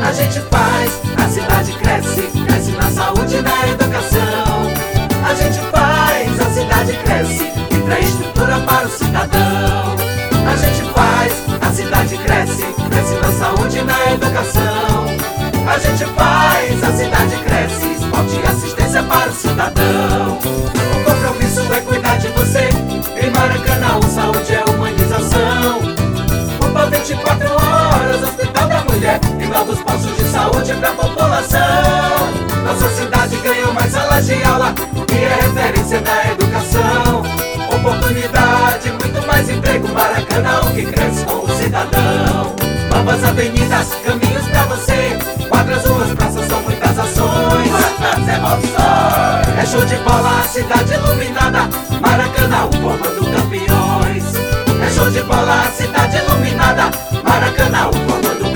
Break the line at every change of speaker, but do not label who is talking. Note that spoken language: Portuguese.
A gente faz, a cidade cresce, cresce na saúde e na educação. A gente faz, a cidade cresce, infraestrutura para o cidadão. A gente faz, a cidade cresce, cresce na saúde e na educação. A gente faz, a cidade cresce, esporte e assistência para o cidadão. O compromisso é cuidar de você. Em Maracanaú, saúde é humanização. UPA 24 horas, Hospital da Mulher e novos postos de saúde pra população. Nossa cidade ganhou mais salas de aula e é referência da educação. Oportunidade, muito mais emprego. Maracanaú que cresce com o cidadão. Novas avenidas, caminhos pra você. Quadras, ruas, praças, são muitas ações. Quantas emoções! É show de bola, a cidade iluminada. Maracanaú formando campeões. É show de bola, a cidade iluminada. Maracanaú formando